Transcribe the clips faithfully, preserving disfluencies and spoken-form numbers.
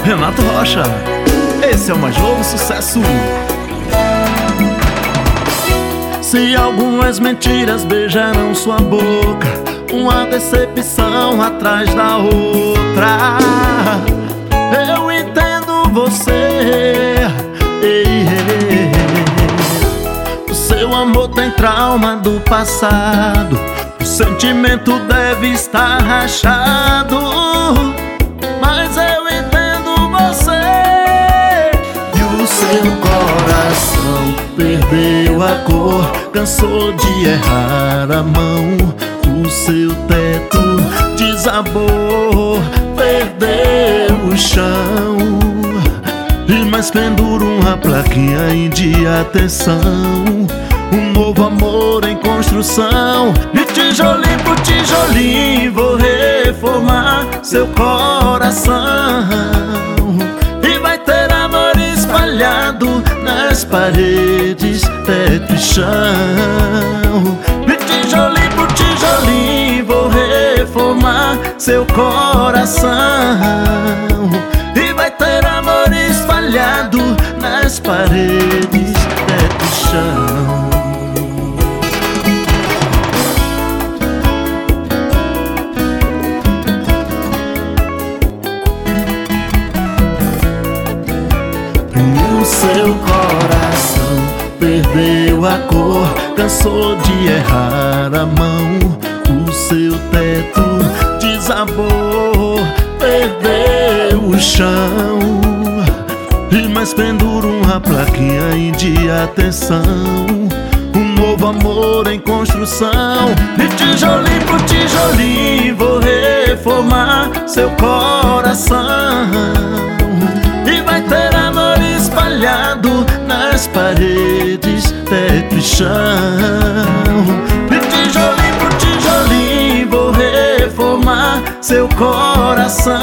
Renato Rocha. Esse é o mais novo sucesso. Se algumas mentiras beijaram sua boca, uma decepção atrás da outra, eu entendo você. Ei, ei, ei. O seu amor tem trauma do passado, o sentimento deve estar rachado, mas eu entendo você. E o seu coração perdeu a cor, cansou de errar a mão. O seu teto desabou, perdeu o chão, e mais pendura uma plaquinha de atenção. Um novo amor em construção, de tijolinho por tijolinho vou reformar seu coração. E vai ter amor espalhado nas paredes, teto e chão. De tijolinho por tijolinho vou reformar seu coração. E vai ter amor espalhado nas paredes, teto e chão. O seu coração perdeu a cor, cansou de errar a mão. O seu teto desabou, perdeu o chão, e mais pendura uma plaquinha de atenção. Um novo amor em construção, de tijolinho por tijolinho vou reformar seu coração. E vai ter amor espalhado nas paredes, teto e chão. De tijolinho por tijolinho vou reformar seu coração.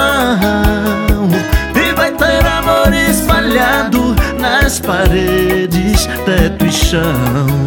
E vai ter amor espalhado nas paredes, teto e chão.